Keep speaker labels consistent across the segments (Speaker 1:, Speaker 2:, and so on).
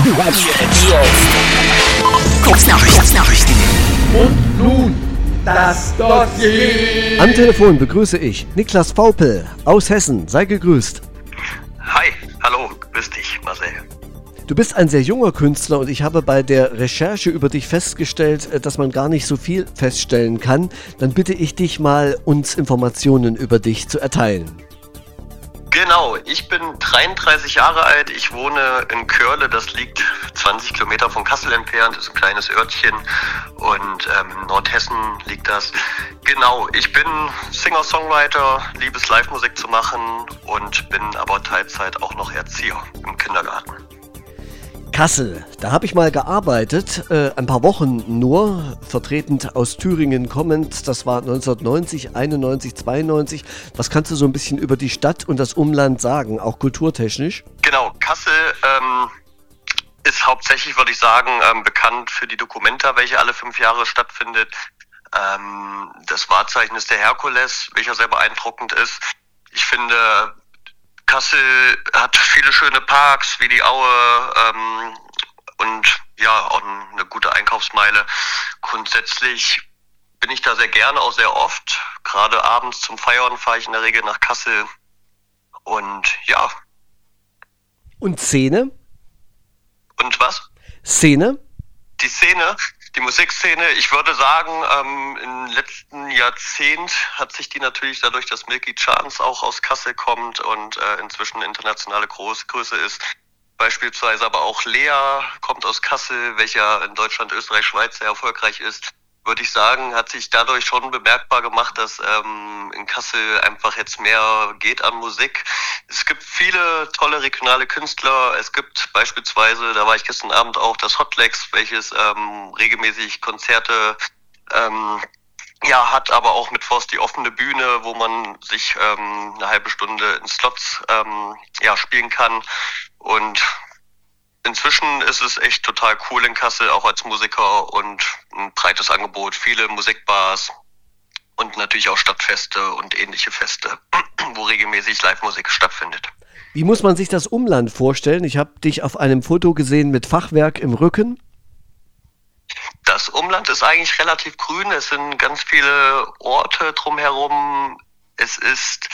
Speaker 1: Kurznachrichten. Und nun das Dossier.
Speaker 2: Am Telefon begrüße ich Niklas Vaupel aus Hessen. Sei gegrüßt.
Speaker 3: Hi, hallo, grüß dich, Marcel.
Speaker 2: Du bist ein sehr junger Künstler und ich habe bei der Recherche über dich festgestellt, dass man gar nicht so viel feststellen kann. Dann bitte ich dich mal, uns Informationen über dich zu erteilen.
Speaker 3: Genau, ich bin 33 Jahre alt, ich wohne in Körle, das liegt 20 Kilometer von Kassel entfernt, ist ein kleines Örtchen und in Nordhessen liegt das. Genau, ich bin Singer-Songwriter, liebe es Live-Musik zu machen und bin aber Teilzeit auch noch Erzieher im Kindergarten.
Speaker 2: Kassel, da habe ich mal gearbeitet, ein paar Wochen nur, vertretend aus Thüringen kommend, das war 1990, 91, 92. Was kannst du so ein bisschen über die Stadt und das Umland sagen, auch kulturtechnisch?
Speaker 3: Genau, Kassel ist hauptsächlich, würde ich sagen, bekannt für die Documenta, welche alle 5 Jahre stattfindet. Das Wahrzeichen ist der Herkules, welcher sehr beeindruckend ist. Ich finde, Kassel hat viele schöne Parks wie die Aue und ja, auch eine gute Einkaufsmeile. Grundsätzlich bin ich da sehr gerne, auch sehr oft. Gerade abends zum Feiern fahre ich in der Regel nach Kassel. Und ja.
Speaker 2: Und Szene?
Speaker 3: Und was?
Speaker 2: Szene?
Speaker 3: Die Szene, die Musikszene, ich würde sagen, im letzten Jahrzehnt hat sich die natürlich dadurch, dass Milky Chance auch aus Kassel kommt und inzwischen internationale Größe ist. Beispielsweise aber auch Lea kommt aus Kassel, welcher in Deutschland, Österreich, Schweiz sehr erfolgreich ist. Würde ich sagen, hat sich dadurch schon bemerkbar gemacht, dass in Kassel einfach jetzt mehr geht an Musik. Es gibt viele tolle regionale Künstler. Es gibt beispielsweise, da war ich gestern Abend auch, das Hotlegs, welches regelmäßig Konzerte hat, aber auch mittwochs die offene Bühne, wo man sich eine halbe Stunde in Slots spielen kann. Und inzwischen ist es echt total cool in Kassel, auch als Musiker, und ein breites Angebot, viele Musikbars und natürlich auch Stadtfeste und ähnliche Feste, wo regelmäßig Live-Musik stattfindet.
Speaker 2: Wie muss man sich das Umland vorstellen? Ich habe dich auf einem Foto gesehen mit Fachwerk im Rücken.
Speaker 3: Das Umland ist eigentlich relativ grün, es sind ganz viele Orte drumherum. Es ist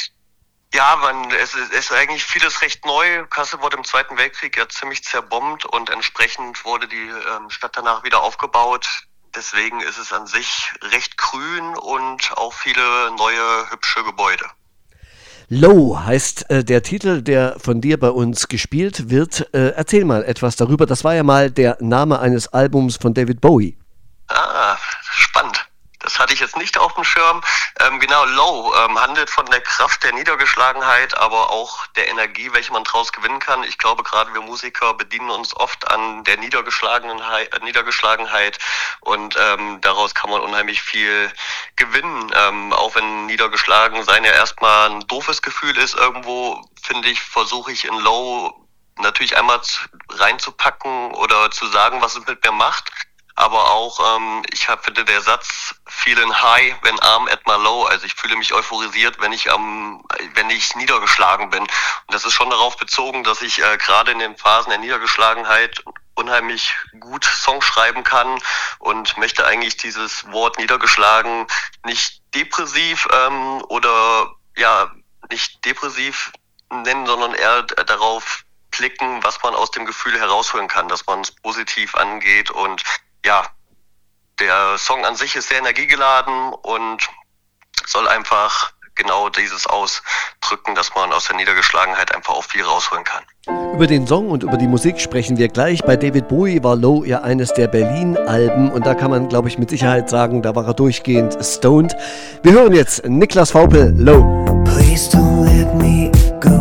Speaker 3: eigentlich vieles recht neu. Kassel wurde im Zweiten Weltkrieg ja ziemlich zerbombt und entsprechend wurde die Stadt danach wieder aufgebaut. Deswegen ist es an sich recht grün und auch viele neue, hübsche Gebäude.
Speaker 2: Low heißt der Titel, der von dir bei uns gespielt wird. Erzähl mal etwas darüber. Das war ja mal der Name eines Albums von David Bowie.
Speaker 3: Ah, spannend. Das hatte ich jetzt nicht auf dem Schirm. Genau, Low handelt von der Kraft der Niedergeschlagenheit, aber auch der Energie, welche man daraus gewinnen kann. Ich glaube, gerade wir Musiker bedienen uns oft an der Niedergeschlagenheit und daraus kann man unheimlich viel gewinnen. Auch wenn niedergeschlagen sein ja erstmal ein doofes Gefühl ist irgendwo, finde ich, versuche ich in Low natürlich einmal reinzupacken oder zu sagen, was es mit mir macht. Aber auch, finde der Satz, feeling high when I'm at my low, also ich fühle mich euphorisiert, wenn ich niedergeschlagen bin. Und das ist schon darauf bezogen, dass ich gerade in den Phasen der Niedergeschlagenheit unheimlich gut Songs schreiben kann und möchte eigentlich dieses Wort niedergeschlagen nicht depressiv nicht depressiv nennen, sondern eher darauf blicken, was man aus dem Gefühl herausholen kann, dass man es positiv angeht. Und ja, der Song an sich ist sehr energiegeladen und soll einfach genau dieses ausdrücken, dass man aus der Niedergeschlagenheit einfach auch viel rausholen kann.
Speaker 2: Über den Song und über die Musik sprechen wir gleich. Bei David Bowie war Low ja eines der Berlin-Alben und da kann man, glaube ich, mit Sicherheit sagen, da war er durchgehend stoned. Wir hören jetzt Niklas Vaupel, Low.
Speaker 4: Please don't let me go.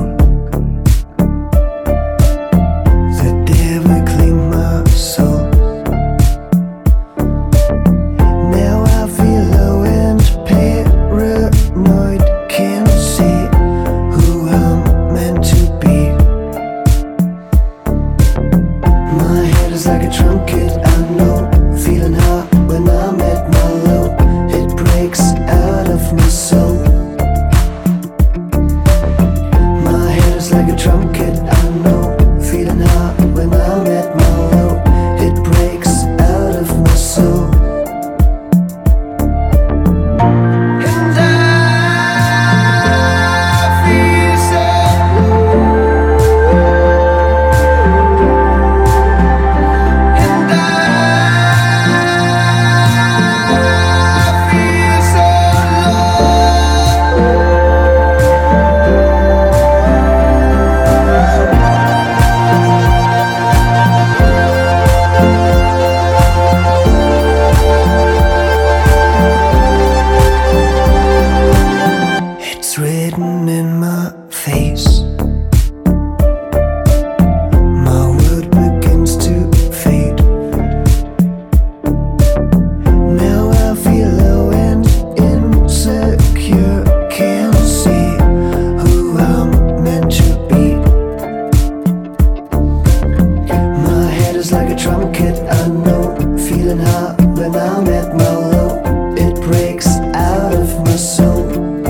Speaker 4: Like a trumpet, I know, feeling hot when I'm at is like a drum kit, I know. Feeling high when I'm at my low. It breaks out of my soul.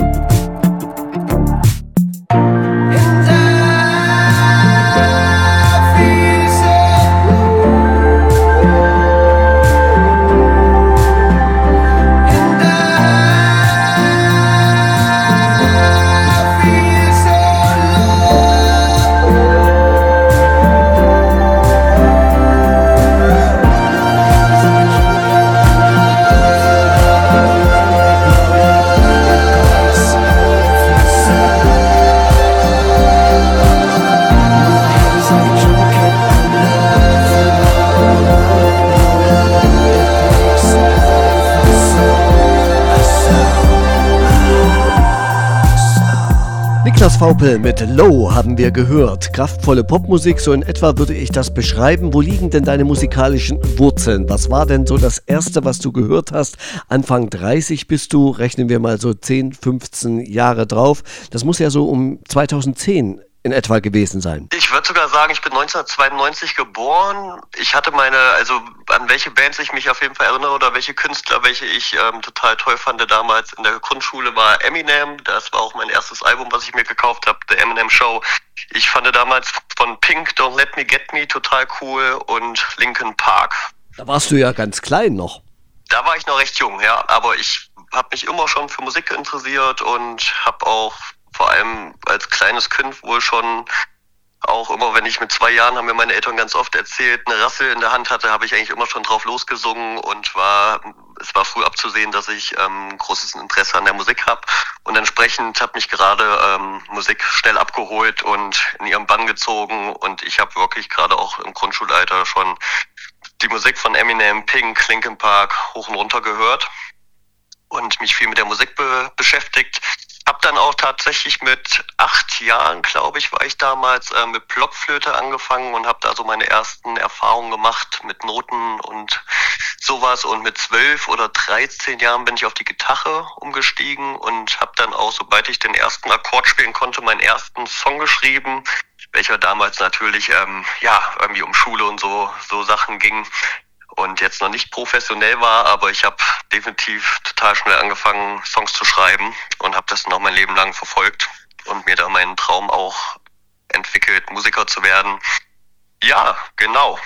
Speaker 2: Niklas Vaupel mit Low haben wir gehört. Kraftvolle Popmusik, so in etwa würde ich das beschreiben. Wo liegen denn deine musikalischen Wurzeln? Was war denn so das Erste, was du gehört hast? Anfang 30 bist du, rechnen wir mal so 10, 15 Jahre drauf. Das muss ja so um 2010 in etwa gewesen sein.
Speaker 3: Ich würde sogar sagen, ich bin 1992 geboren. Ich hatte an welche Bands ich mich auf jeden Fall erinnere oder welche Künstler, welche ich total toll fand damals in der Grundschule, war Eminem. Das war auch mein erstes Album, was ich mir gekauft habe, The Eminem Show. Ich fand damals von Pink, Don't Let Me Get Me total cool und Linkin Park.
Speaker 2: Da warst du ja ganz klein noch.
Speaker 3: Da war ich noch recht jung, ja, aber ich habe mich immer schon für Musik interessiert und habe auch vor allem als kleines Kind wohl schon, auch immer wenn ich mit 2 Jahren, haben mir meine Eltern ganz oft erzählt, eine Rassel in der Hand hatte, habe ich eigentlich immer schon drauf losgesungen und es war früh abzusehen, dass ich großes Interesse an der Musik habe und entsprechend hat mich gerade Musik schnell abgeholt und in ihren Bann gezogen und ich habe wirklich gerade auch im Grundschulalter schon die Musik von Eminem, Pink, Linkin Park hoch und runter gehört und mich viel mit der Musik beschäftigt. Hab dann auch tatsächlich mit 8 Jahren, glaube ich, war ich damals mit Blockflöte angefangen und habe da so meine ersten Erfahrungen gemacht mit Noten und sowas. Und mit 12 oder 13 Jahren bin ich auf die Gitarre umgestiegen und habe dann auch, sobald ich den ersten Akkord spielen konnte, meinen ersten Song geschrieben, welcher damals natürlich irgendwie um Schule und so Sachen ging. Und jetzt noch nicht professionell war, aber ich habe definitiv total schnell angefangen, Songs zu schreiben und habe das noch mein Leben lang verfolgt und mir da meinen Traum auch entwickelt, Musiker zu werden. Ja, genau.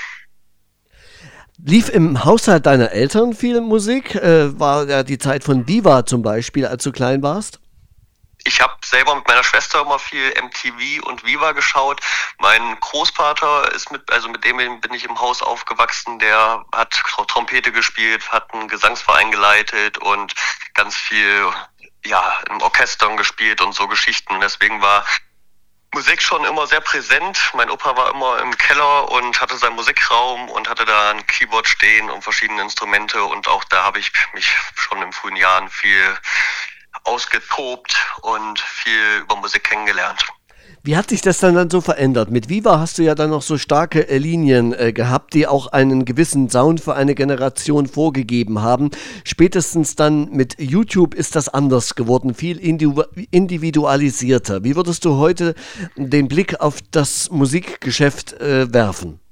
Speaker 2: Lief im Haushalt deiner Eltern viel Musik? War ja die Zeit von Viva zum Beispiel, als du klein warst?
Speaker 3: Ich habe selber mit meiner Schwester immer viel MTV und Viva geschaut. Mein Großvater mit dem bin ich im Haus aufgewachsen. Der hat Trompete gespielt, hat einen Gesangsverein geleitet und ganz viel, im Orchestern gespielt und so Geschichten. Und deswegen war Musik schon immer sehr präsent. Mein Opa war immer im Keller und hatte seinen Musikraum und hatte da ein Keyboard stehen und verschiedene Instrumente. Und auch da habe ich mich schon in frühen Jahren viel ausgetobt und viel über Musik kennengelernt.
Speaker 2: Wie hat sich das dann so verändert? Mit Viva hast du ja dann noch so starke Linien gehabt, die auch einen gewissen Sound für eine Generation vorgegeben haben. Spätestens dann mit YouTube ist das anders geworden, viel individualisierter. Wie würdest du heute den Blick auf das Musikgeschäft werfen?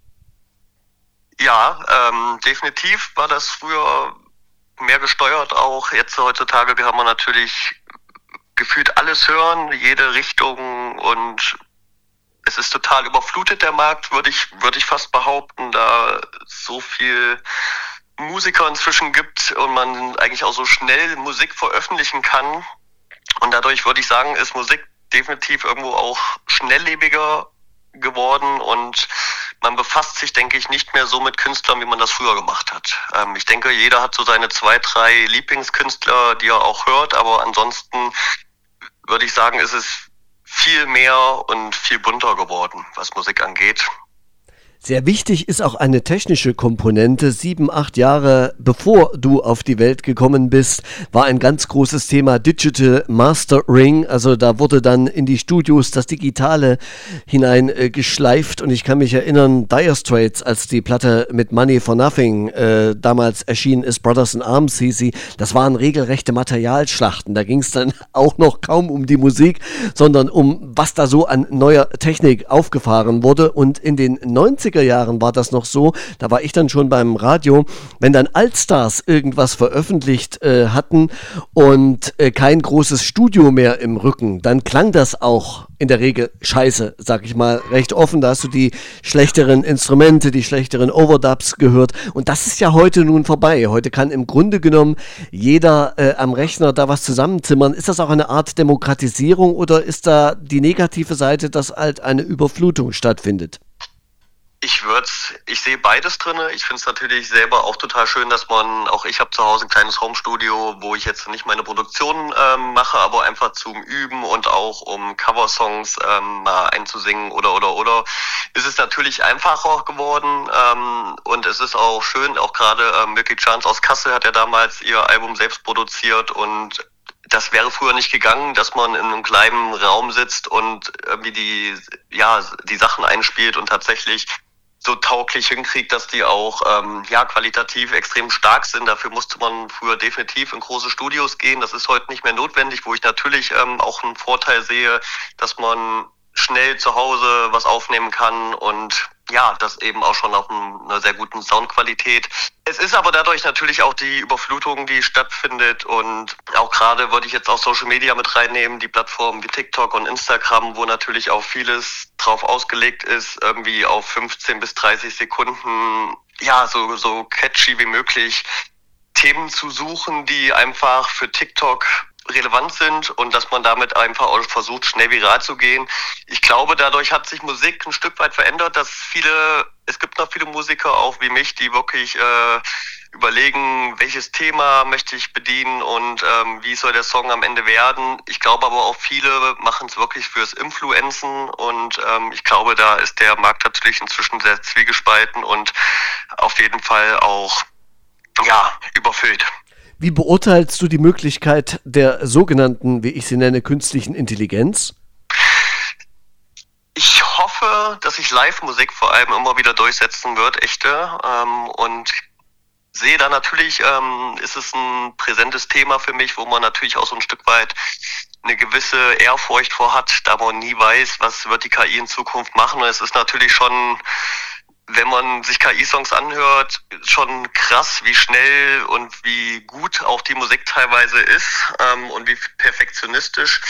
Speaker 3: Ja, definitiv war das früher mehr gesteuert auch. Jetzt heutzutage kann man natürlich gefühlt alles hören, jede Richtung und es ist total überflutet der Markt, würde ich fast behaupten, da so viel Musiker inzwischen gibt und man eigentlich auch so schnell Musik veröffentlichen kann und dadurch würde ich sagen, ist Musik definitiv irgendwo auch schnelllebiger geworden und man befasst sich, denke ich, nicht mehr so mit Künstlern, wie man das früher gemacht hat. Ich denke, jeder hat so seine 2, 3 Lieblingskünstler, die er auch hört, aber ansonsten würde ich sagen, ist es viel mehr und viel bunter geworden, was Musik angeht.
Speaker 2: Sehr wichtig ist auch eine technische Komponente. 7, 8 Jahre bevor du auf die Welt gekommen bist, war ein ganz großes Thema Digital Mastering. Also da wurde dann in die Studios das Digitale hineingeschleift. Und ich kann mich erinnern, Dire Straits, als die Platte mit Money for Nothing damals erschienen ist, Brothers in Arms hieß sie, das waren regelrechte Materialschlachten. Da ging es dann auch noch kaum um die Musik, sondern um was da so an neuer Technik aufgefahren wurde. Und in den 90 90er Jahren war das noch so, da war ich dann schon beim Radio, wenn dann Allstars irgendwas veröffentlicht hatten und kein großes Studio mehr im Rücken, dann klang das auch in der Regel scheiße, sag ich mal, recht offen. Da hast du die schlechteren Instrumente, die schlechteren Overdubs gehört. Und das ist ja heute nun vorbei. Heute kann im Grunde genommen jeder am Rechner da was zusammenzimmern. Ist das auch eine Art Demokratisierung oder ist da die negative Seite, dass halt eine Überflutung stattfindet?
Speaker 3: Ich sehe beides drinne. Ich finde es natürlich selber auch total schön, dass ich habe zu Hause ein kleines Homestudio, wo ich jetzt nicht meine Produktion mache, aber einfach zum Üben und auch um Coversongs mal einzusingen oder, ist es natürlich einfacher geworden und es ist auch schön, auch gerade Milky Chance aus Kassel hat ja damals ihr Album selbst produziert und das wäre früher nicht gegangen, dass man in einem kleinen Raum sitzt und irgendwie die Sachen einspielt und tatsächlich so tauglich hinkriegt, dass die auch qualitativ extrem stark sind. Dafür musste man früher definitiv in große Studios gehen. Das ist heute nicht mehr notwendig, wo ich natürlich auch einen Vorteil sehe, dass man schnell zu Hause was aufnehmen kann und ja, das eben auch schon auf einer sehr guten Soundqualität. Es ist aber dadurch natürlich auch die Überflutung, die stattfindet und auch gerade würde ich jetzt auch Social Media mit reinnehmen, die Plattformen wie TikTok und Instagram, wo natürlich auch vieles drauf ausgelegt ist, irgendwie auf 15 bis 30 Sekunden, ja, so catchy wie möglich Themen zu suchen, die einfach für TikTok relevant sind und dass man damit einfach auch versucht, schnell viral zu gehen. Ich glaube, dadurch hat sich Musik ein Stück weit verändert, dass es gibt noch viele Musiker, auch wie mich, die wirklich überlegen, welches Thema möchte ich bedienen und wie soll der Song am Ende werden. Ich glaube aber auch viele machen es wirklich fürs Influenzen und ich glaube, da ist der Markt natürlich inzwischen sehr zwiegespalten und auf jeden Fall auch überfüllt.
Speaker 2: Wie beurteilst du die Möglichkeit der sogenannten, wie ich sie nenne, künstlichen Intelligenz?
Speaker 3: Ich hoffe, dass sich Live-Musik vor allem immer wieder durchsetzen wird, echte. Und sehe da natürlich, ist es ein präsentes Thema für mich, wo man natürlich auch so ein Stück weit eine gewisse Ehrfurcht vor hat, da man nie weiß, was wird die KI in Zukunft machen. Und es ist natürlich schon, wenn man sich KI-Songs anhört, schon krass, wie schnell und wie gut auch die Musik teilweise ist und wie perfektionistisch.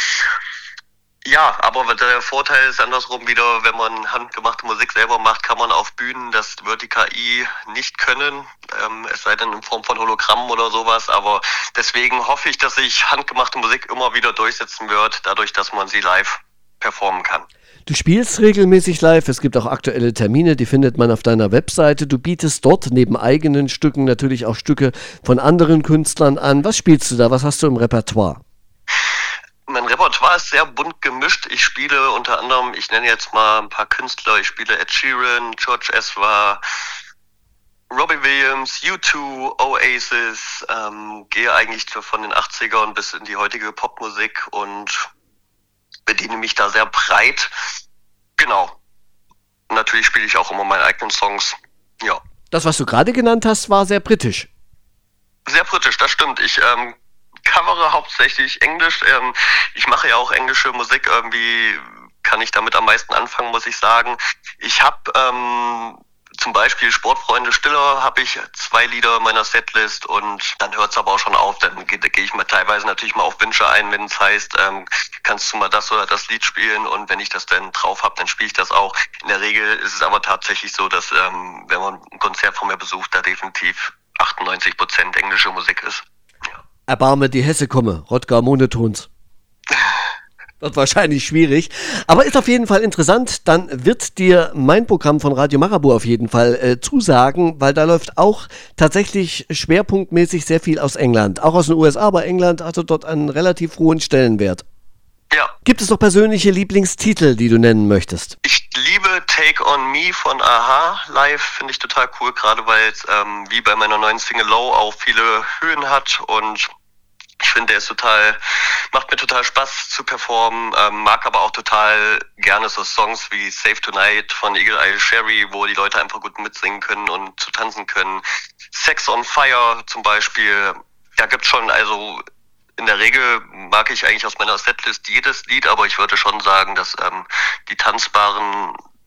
Speaker 3: Ja, aber der Vorteil ist andersrum wieder, wenn man handgemachte Musik selber macht, kann man auf Bühnen, das wird die KI nicht können, es sei denn in Form von Hologrammen oder sowas, aber deswegen hoffe ich, dass sich handgemachte Musik immer wieder durchsetzen wird, dadurch, dass man sie live performen kann.
Speaker 2: Du spielst regelmäßig live, es gibt auch aktuelle Termine, die findet man auf deiner Webseite. Du bietest dort neben eigenen Stücken natürlich auch Stücke von anderen Künstlern an. Was spielst du da? Was hast du im Repertoire?
Speaker 3: Mein Repertoire ist sehr bunt gemischt. Ich spiele unter anderem, ich nenne jetzt mal ein paar Künstler, ich spiele Ed Sheeran, George Ezra, Robbie Williams, U2, Oasis, gehe eigentlich von den 80ern bis in die heutige Popmusik und bediene mich da sehr breit. Genau. Und natürlich spiele ich auch immer meine eigenen Songs. Ja.
Speaker 2: Das, was du gerade genannt hast, war sehr britisch.
Speaker 3: Sehr britisch, das stimmt. Ich covere hauptsächlich Englisch. Ich mache ja auch englische Musik. Irgendwie kann ich damit am meisten anfangen, muss ich sagen. Ich habe zum Beispiel Sportfreunde Stiller, habe ich 2 Lieder in meiner Setlist und dann hört es aber auch schon auf. Dann gehe ich mal teilweise natürlich mal auf Wünsche ein, wenn es heißt, kannst du mal das oder das Lied spielen und wenn ich das dann drauf habe, dann spiele ich das auch. In der Regel ist es aber tatsächlich so, dass wenn man ein Konzert von mir besucht, da definitiv 98% englische Musik ist. Ja.
Speaker 2: Erbarme die Hesse komme, Rodger Monotons. Wird wahrscheinlich schwierig, aber ist auf jeden Fall interessant. Dann wird dir mein Programm von Radio Marabout auf jeden Fall zusagen, weil da läuft auch tatsächlich schwerpunktmäßig sehr viel aus England. Auch aus den USA, aber England hatte dort einen relativ hohen Stellenwert.
Speaker 3: Ja.
Speaker 2: Gibt es noch persönliche Lieblingstitel, die du nennen möchtest?
Speaker 3: Ich liebe Take On Me von a-ha live, finde ich total cool, gerade weil es wie bei meiner neuen Single Low auch viele Höhen hat und ich finde, macht mir total Spaß zu performen, mag aber auch total gerne so Songs wie Save Tonight von Eagle Eye Cherry, wo die Leute einfach gut mitsingen können und zu tanzen können. Sex on Fire zum Beispiel, da gibt's schon, also in der Regel mag ich eigentlich aus meiner Setlist jedes Lied, aber ich würde schon sagen, dass die tanzbaren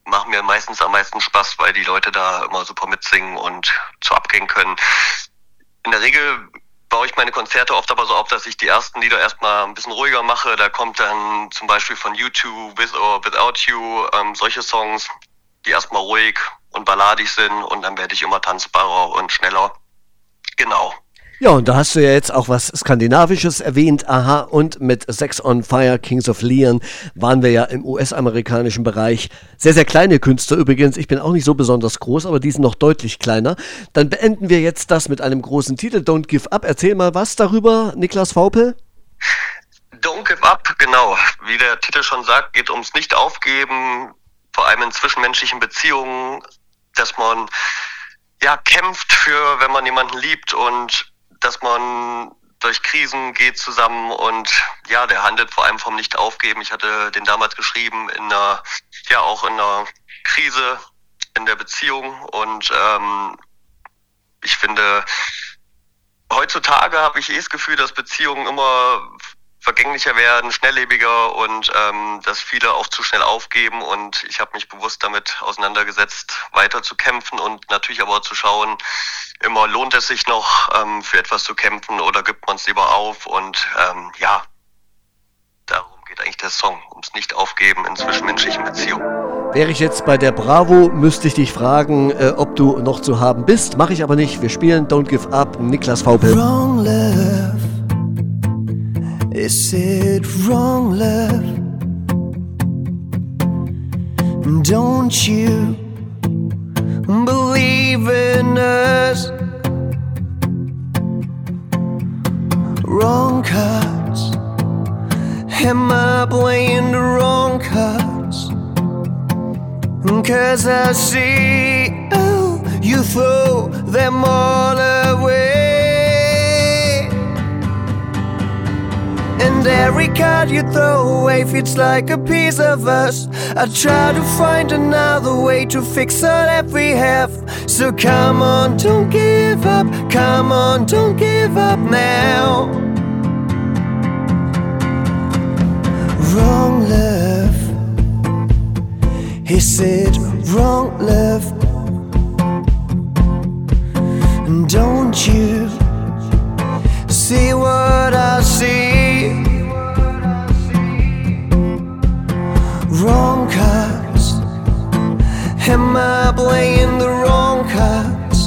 Speaker 3: machen mir meistens am meisten Spaß, weil die Leute da immer super mitsingen und zu abgehen können. In der Regel baue ich meine Konzerte oft aber so auf, dass ich die ersten Lieder erstmal ein bisschen ruhiger mache. Da kommt dann zum Beispiel von U2, With or Without You, solche Songs, die erstmal ruhig und balladig sind und dann werde ich immer tanzbarer und schneller. Genau.
Speaker 2: Ja, und da hast du ja jetzt auch was Skandinavisches erwähnt, aha, und mit Sex on Fire, Kings of Leon waren wir ja im US-amerikanischen Bereich. Sehr, sehr kleine Künstler übrigens, ich bin auch nicht so besonders groß, aber die sind noch deutlich kleiner. Dann beenden wir jetzt das mit einem großen Titel, Don't Give Up. Erzähl mal was darüber, Niklas Vaupel.
Speaker 3: Don't Give Up, genau. Wie der Titel schon sagt, geht ums Nicht-Aufgeben, vor allem in zwischenmenschlichen Beziehungen, dass man ja kämpft für, wenn man jemanden liebt und dass man durch Krisen geht zusammen und ja, der handelt vor allem vom Nicht-Aufgeben. Ich hatte den damals geschrieben auch in einer Krise in der Beziehung und ich finde, heutzutage habe ich das Gefühl, dass Beziehungen immer vergänglicher werden, schnelllebiger und dass viele auch zu schnell aufgeben und ich habe mich bewusst damit auseinandergesetzt, weiter zu kämpfen und natürlich aber zu schauen, immer lohnt es sich noch für etwas zu kämpfen oder gibt man es lieber auf und darum geht eigentlich der Song, ums Nicht-Aufgeben in zwischenmenschlichen Beziehungen.
Speaker 2: Wäre ich jetzt bei der Bravo, müsste ich dich fragen, ob du noch zu haben bist. Mache ich aber nicht. Wir spielen Don't Give Up, Niklas Vaupel.
Speaker 4: Wrong love. Is it wrong love? Don't you believe in us? Wrong cards. Am I playing the wrong cards? 'Cause I see you throw them all away. And every card you throw away feels like a piece of us. I try to find another way to fix all that we have. So come on, don't give up. Come on, don't give up now. Wrong love. Is it wrong love? Don't you see what I see? Wrong cards. Am I playing the wrong cards?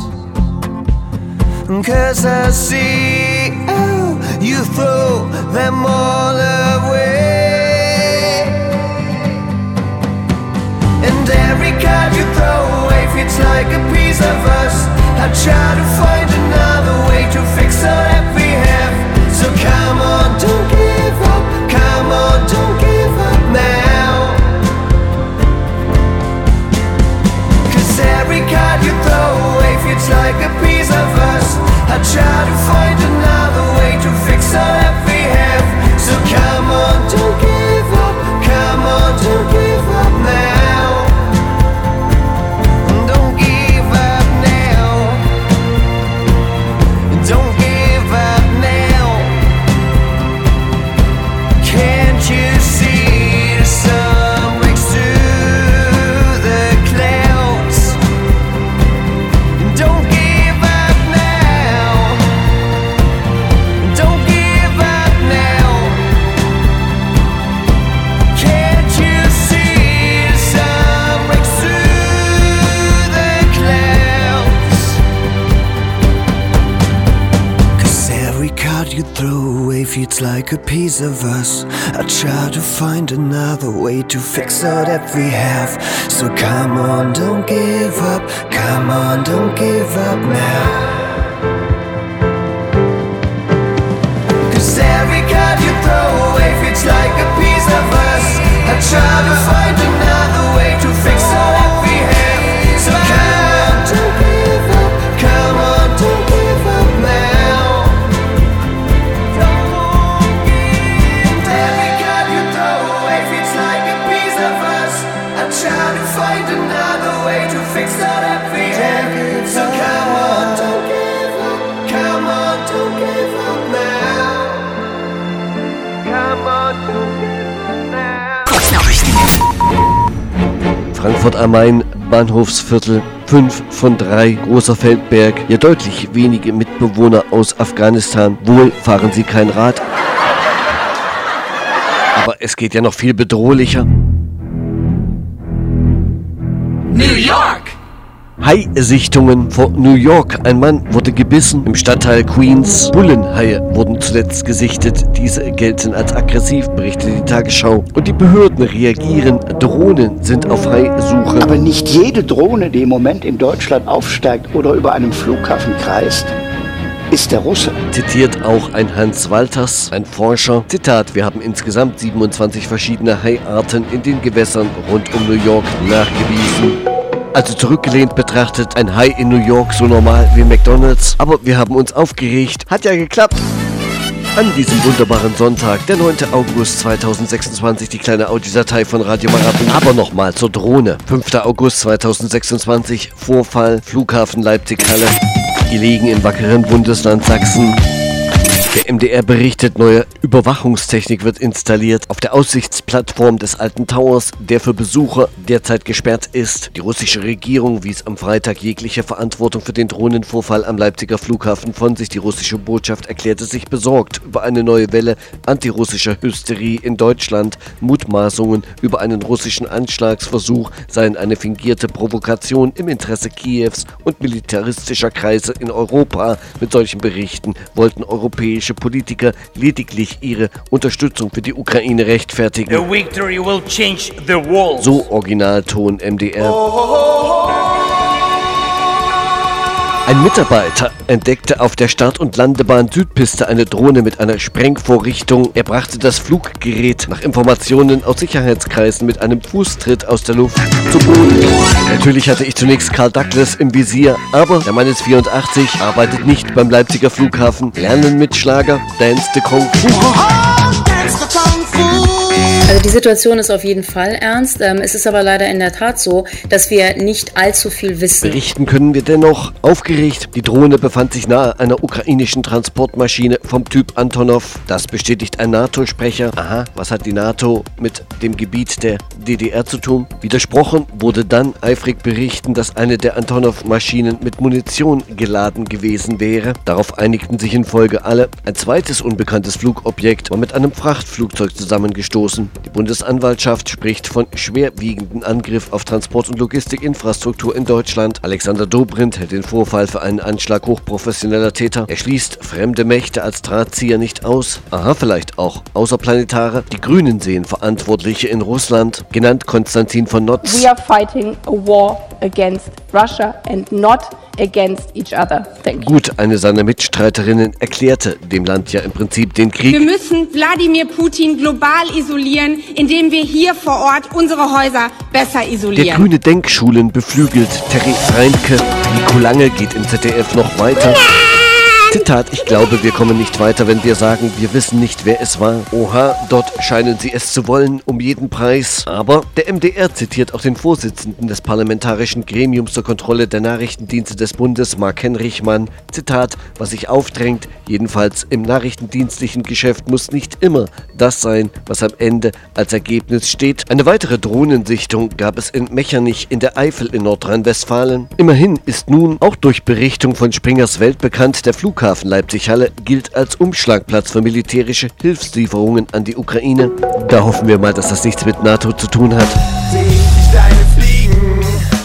Speaker 4: 'Cause I see you throw them all away. And every card you throw away feels like a piece of us. I try to find another way to fix all that we have. So come on, don't give up. Come on, don't give up now. 'Cause every card you throw away feels like a piece of us. I try to find another way to fix all that we have. So come on, don't give up. Come on, don't give up now. Don't give up now. Don't give up now. Can't you see the sun breaks through the clouds? Don't give up now. Don't give up now. Can't you see the sun breaks through the clouds? 'Cause every card you throw away feels like a piece of us. I try to find another way to fix all that we have. So come on, don't give up. Come on, don't give up now. 'Cause every card you throw away feels like a piece of us. I try to find another way to fix all that we have. So come on, don't give up. Come on, don't give up now. Every card you throw away feels like a piece of us. I try to find another way to fix all that we have. So come on, don't give up. Come on, don't give up now. Come on, don't give up now.
Speaker 2: Frankfurt am Main, Bahnhofsviertel, 5 von 3, Großer Feldberg, ja deutlich wenige Mitbewohner aus Afghanistan. Wohl fahren sie kein Rad. Aber es geht ja noch viel bedrohlicher.
Speaker 1: New York!
Speaker 2: Hai-Sichtungen vor New York. Ein Mann wurde gebissen im Stadtteil Queens. Bullenhaie wurden zuletzt gesichtet. Diese gelten als aggressiv, berichtet die Tagesschau. Und die Behörden reagieren. Drohnen sind auf Hai-Suche.
Speaker 5: Aber nicht jede Drohne, die im Moment in Deutschland aufsteigt oder über einem Flughafen kreist, ist der Russe.
Speaker 2: Zitiert auch ein Hans Walters, ein Forscher. Zitat: Wir haben insgesamt 27 verschiedene Haiarten in den Gewässern rund um New York nachgewiesen. Also zurückgelehnt betrachtet, ein Hai in New York so normal wie McDonald's. Aber wir haben uns aufgeregt. Hat ja geklappt. An diesem wunderbaren Sonntag, der 9. August 2026, die kleine Audiodatei von Radio Marathon. Aber nochmal zur Drohne. 5. August 2026, Vorfall, Flughafen Leipzig-Halle, gelegen im wackeren Bundesland Sachsen. Der MDR berichtet, neue Überwachungstechnik wird installiert auf der Aussichtsplattform des Alten Towers, der für Besucher derzeit gesperrt ist. Die russische Regierung wies am Freitag jegliche Verantwortung für den Drohnenvorfall am Leipziger Flughafen von sich. Die russische Botschaft erklärte sich besorgt über eine neue Welle antirussischer Hysterie in Deutschland. Mutmaßungen über einen russischen Anschlagsversuch seien eine fingierte Provokation im Interesse Kiews und militaristischer Kreise in Europa. Mit solchen Berichten wollten europäische Politiker lediglich ihre Unterstützung für die Ukraine rechtfertigen.
Speaker 6: The victory will change the world.
Speaker 2: So Originalton MDR. Ein Mitarbeiter entdeckte auf der Start- und Landebahn Südpiste eine Drohne mit einer Sprengvorrichtung. Er brachte das Fluggerät nach Informationen aus Sicherheitskreisen mit einem Fußtritt aus der Luft zu Boden. Natürlich hatte ich zunächst Karl Douglas im Visier, aber der Mann ist 84, arbeitet nicht beim Leipziger Flughafen. Lernen mit Schlager, Dance the Kung Fu.
Speaker 7: Also die Situation ist auf jeden Fall ernst. Es ist aber leider in der Tat so, dass wir nicht allzu viel wissen.
Speaker 2: Berichten können wir dennoch. Aufgeregt, die Drohne befand sich nahe einer ukrainischen Transportmaschine vom Typ Antonov. Das bestätigt ein NATO-Sprecher. Aha, was hat die NATO mit dem Gebiet der DDR zu tun? Widersprochen wurde dann eifrig berichten, dass eine der Antonov-Maschinen mit Munition geladen gewesen wäre. Darauf einigten sich in Folge alle. Ein zweites unbekanntes Flugobjekt war mit einem Frachtflugzeug zusammengestoßen. Die Bundesanwaltschaft spricht von schwerwiegenden Angriff auf Transport- und Logistikinfrastruktur in Deutschland. Alexander Dobrindt hält den Vorfall für einen Anschlag hochprofessioneller Täter. Er schließt fremde Mächte als Drahtzieher nicht aus. Aha, vielleicht auch Außerplanetare. Die Grünen sehen Verantwortliche in Russland, genannt Konstantin von Notz.
Speaker 8: We are fighting a war against Russia and not against each other. Thank you.
Speaker 2: Gut, eine seiner Mitstreiterinnen erklärte dem Land ja im Prinzip den Krieg.
Speaker 9: Wir müssen Wladimir Putin global isolieren, indem wir hier vor Ort unsere Häuser besser isolieren.
Speaker 2: Der grüne Denkschulen beflügelt. Terry Reinke. Nico Lange geht im ZDF noch weiter. Zitat: Ich glaube, wir kommen nicht weiter, wenn wir sagen, wir wissen nicht, wer es war. Oha, dort scheinen sie es zu wollen, um jeden Preis. Aber der MDR zitiert auch den Vorsitzenden des Parlamentarischen Gremiums zur Kontrolle der Nachrichtendienste des Bundes, Mark Henrichmann. Zitat: Was sich aufdrängt, jedenfalls im nachrichtendienstlichen Geschäft, muss nicht immer das sein, was am Ende als Ergebnis steht. Eine weitere Drohnensichtung gab es in Mechernich in der Eifel in Nordrhein-Westfalen. Immerhin ist nun auch durch Berichtung von Springers Welt bekannt, der Flughafen Leipzig-Halle gilt als Umschlagplatz für militärische Hilfslieferungen an die Ukraine. Da hoffen wir mal, dass das nichts mit NATO zu tun hat.
Speaker 1: Seh ich deine Fliegen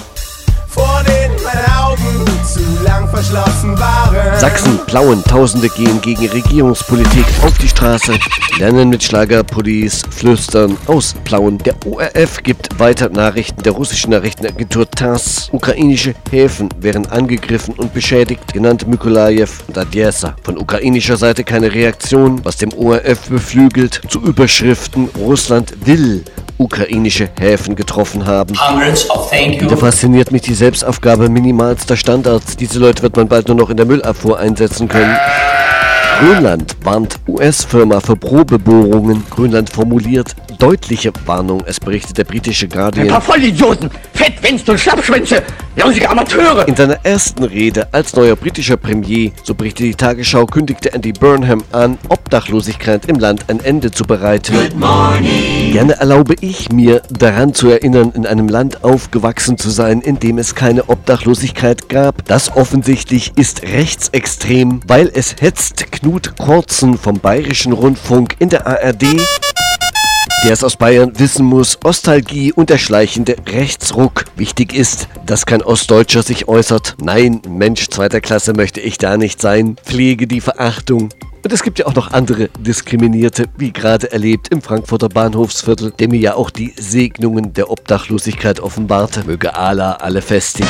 Speaker 1: vor den meinen Augen zu lang verschlossen waren.
Speaker 2: Sachsen, Plauen, Tausende gehen gegen Regierungspolitik auf die Straße, lernen mit Schlagerpolice, flüstern aus Plauen. Der ORF gibt weiter Nachrichten der russischen Nachrichtenagentur TASS. Ukrainische Häfen wären angegriffen und beschädigt, genannt Mykolajiw und Odessa. Von ukrainischer Seite keine Reaktion, was dem ORF beflügelt. Zu Überschriften: Russland will ukrainische Häfen getroffen haben. Wieder fasziniert mich die Selbstaufgabe minimalster Standards. Diese Leute wird man bald nur noch in der Müllabfuhr einsetzen können. Grönland warnt US-Firma für Probebohrungen. Grönland formuliert deutliche Warnung. Es berichtet der britische Guardian.
Speaker 10: Ein paar Vollidioten, Fettwänste und Schlappschwänze, lausige Amateure.
Speaker 2: In seiner ersten Rede als neuer britischer Premier, so berichtet die Tagesschau, kündigte Andy Burnham an, Obdachlosigkeit im Land ein Ende zu bereiten. Good morning. Gerne erlaube ich mir, daran zu erinnern, in einem Land aufgewachsen zu sein, in dem es keine Obdachlosigkeit gab. Das offensichtlich ist rechtsextrem, weil es hetzt Knut Kortzen vom Bayerischen Rundfunk in der ARD, der es aus Bayern wissen muss, Ostalgie und der schleichende Rechtsruck. Wichtig ist, dass kein Ostdeutscher sich äußert. Nein, Mensch zweiter Klasse möchte ich da nicht sein. Pflege die Verachtung. Und es gibt ja auch noch andere Diskriminierte, wie gerade erlebt im Frankfurter Bahnhofsviertel, der mir ja auch die Segnungen der Obdachlosigkeit offenbarte. Möge Allah alle festigen.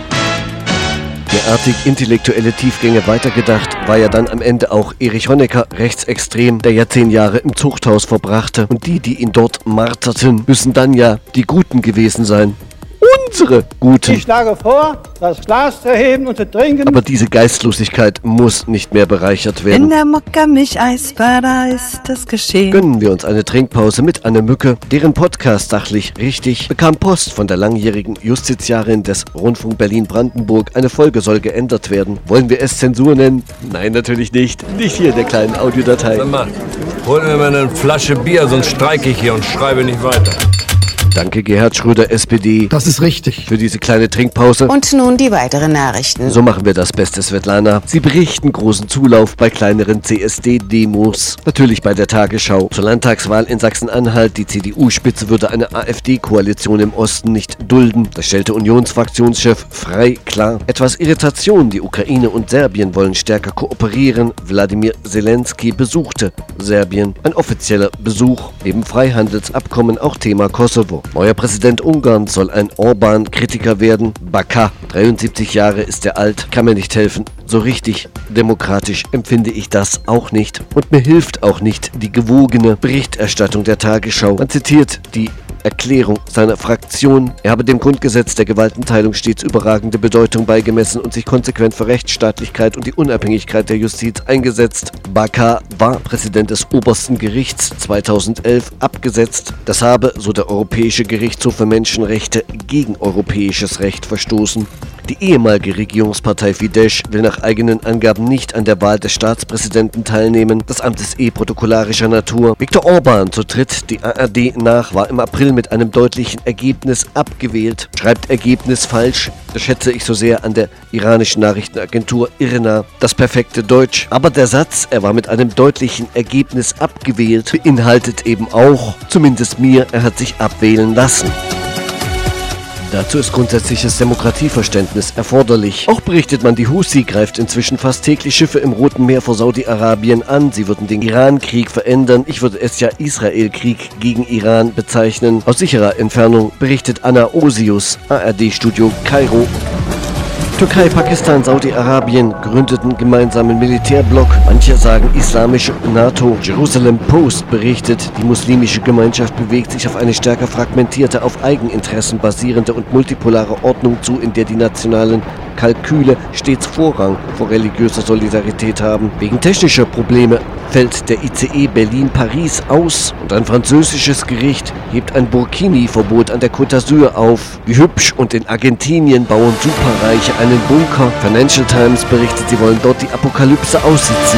Speaker 2: Derartig intellektuelle Tiefgänge weitergedacht, war ja dann am Ende auch Erich Honecker rechtsextrem, der ja 10 Jahre im Zuchthaus verbrachte. Und die ihn dort marterten, müssen dann ja die Guten gewesen sein. Unsere Guten.
Speaker 11: Ich schlage vor, das Glas zu heben und zu trinken.
Speaker 2: Aber diese Geistlosigkeit muss nicht mehr bereichert werden.
Speaker 12: In der Mokka-Milch-Eisbar, da ist das geschehen.
Speaker 2: Gönnen wir uns eine Trinkpause mit Anne Mücke, deren Podcast Sachlich Richtig bekam Post von der langjährigen Justiziarin des Rundfunk Berlin-Brandenburg. Eine Folge soll geändert werden. Wollen wir es Zensur nennen? Nein, natürlich nicht. Nicht hier in der kleinen Audiodatei.
Speaker 13: Sag mal, hol mir mal eine Flasche Bier, sonst streike ich hier und schreibe nicht weiter.
Speaker 2: Danke, Gerhard Schröder, SPD.
Speaker 14: Das ist richtig.
Speaker 2: Für diese kleine Trinkpause.
Speaker 12: Und nun die weiteren Nachrichten.
Speaker 2: So machen wir das, beste Svetlana. Sie berichten großen Zulauf bei kleineren CSD-Demos. Natürlich bei der Tagesschau. Zur Landtagswahl in Sachsen-Anhalt. Die CDU-Spitze würde eine AfD-Koalition im Osten nicht dulden. Das stellte Unionsfraktionschef Frey klar. Etwas Irritation. Die Ukraine und Serbien wollen stärker kooperieren. Wladimir Zelensky besuchte Serbien. Ein offizieller Besuch. Neben Freihandelsabkommen auch Thema Kosovo. Neuer Präsident Ungarns soll ein Orban-Kritiker werden. Baka, 73 Jahre ist er alt, kann mir nicht helfen. So richtig demokratisch empfinde ich das auch nicht. Und mir hilft auch nicht die gewogene Berichterstattung der Tagesschau. Man zitiert die Erklärung seiner Fraktion. Er habe dem Grundgesetz der Gewaltenteilung stets überragende Bedeutung beigemessen und sich konsequent für Rechtsstaatlichkeit und die Unabhängigkeit der Justiz eingesetzt. Baka war Präsident des obersten Gerichts 2011 abgesetzt. Das habe, so der Europäische Gerichtshof für Menschenrechte, gegen europäisches Recht verstoßen. Die ehemalige Regierungspartei Fidesz will nach eigenen Angaben nicht an der Wahl des Staatspräsidenten teilnehmen. Das Amt ist protokollarischer Natur. Viktor Orban, so tritt die ARD nach, war im April mit einem deutlichen Ergebnis abgewählt. Schreibt Ergebnis falsch. Das schätze ich so sehr an der iranischen Nachrichtenagentur IRNA. Das perfekte Deutsch. Aber der Satz, er war mit einem deutlichen Ergebnis abgewählt, beinhaltet eben auch, zumindest mir, er hat sich abwählen lassen. Dazu ist grundsätzliches Demokratieverständnis erforderlich. Auch berichtet man, die Houthi greift inzwischen fast täglich Schiffe im Roten Meer vor Saudi-Arabien an. Sie würden den Iran-Krieg verändern. Ich würde es ja Israel-Krieg gegen Iran bezeichnen. Aus sicherer Entfernung berichtet Anna Osius, ARD-Studio Kairo. Türkei, Pakistan, Saudi-Arabien gründeten gemeinsamen Militärblock. Manche sagen islamische NATO. Jerusalem Post berichtet, die muslimische Gemeinschaft bewegt sich auf eine stärker fragmentierte, auf Eigeninteressen basierende und multipolare Ordnung zu, in der die nationalen Kalküle stets Vorrang vor religiöser Solidarität haben. Wegen technischer Probleme fällt der ICE Berlin-Paris aus und ein französisches Gericht hebt ein Burkini-Verbot an der Côte d'Azur auf. Wie hübsch, und in Argentinien bauen Superreiche einen Bunker. Financial Times berichtet, sie wollen dort die Apokalypse aussitzen.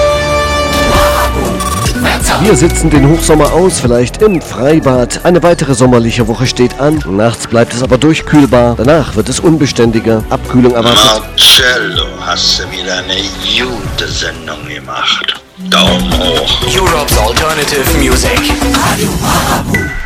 Speaker 2: Wir sitzen den Hochsommer aus, vielleicht im Freibad. Eine weitere sommerliche Woche steht an. Nachts bleibt es aber durchkühlbar. Danach wird es unbeständiger. Abkühlung erwartet.
Speaker 15: Marcello, hast du wieder eine gute Sendung gemacht. Daumen hoch.
Speaker 16: Europe's Alternative Music.
Speaker 1: Radio Marabu.